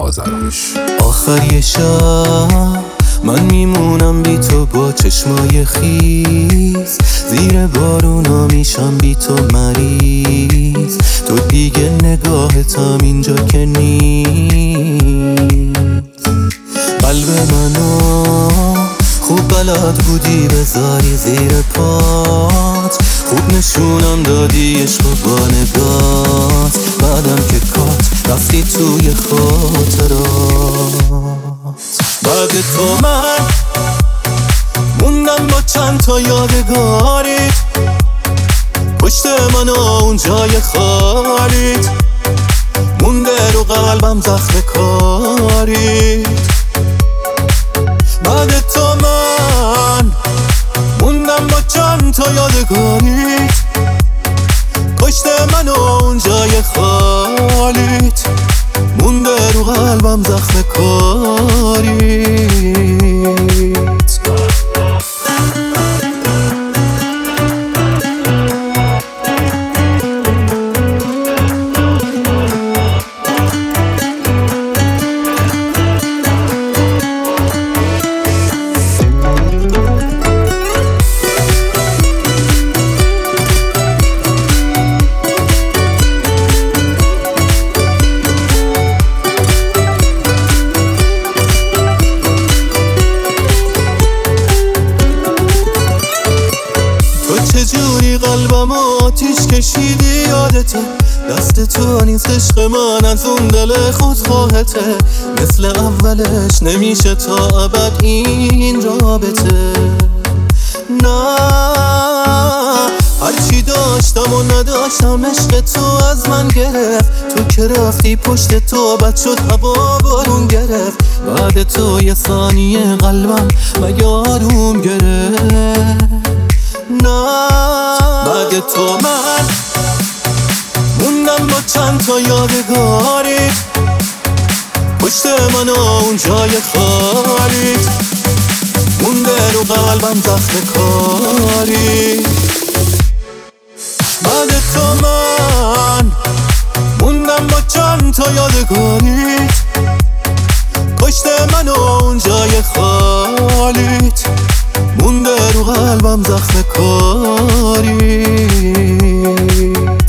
آذربایش. آخر یه شب من میمونم بی تو با چشمای خیس، زیر بارونا میشم بی تو مریض. تو دیگه نگاهتم اینجا که نیست. قلب منو خوب بلد بودی بذاری زیر پات، خوب نشونم دادی عشق با نگات. بعدم که کات رفتی توی خاطرات. بعد تو من موندم با چند تا یادگاریت، پشت من اون جای خالیت مونده رو قلبم زخم کاریت. بعد تو من موندم با چند تا یادگاریت، پشت من اون جای خالیت مونده رو قلبم زخم کاریت. چجوری قلبم آتیش کشیدی یادته، دست تو نیست عشق من از اون دل خودخواهته. مثل اولش نمیشه تا ابد این رابطه. نه هرچی داشتم و نداشتم عشق تو از من گرفت. تو که رفتی پشت تو بد شد هوا بارون گرفت. بعد تو یه ثانیه قلبم مگه آروم گرفت. نه بعد تو من موندم با چند تا یادگاریت، پشت من اون جای خالیت مونده رو قلبم زخم کاریت. بعد تو من موندم با چند تا یادگاریت، پشت من اون جای خالیت مونده رو قلبم زخم کاری.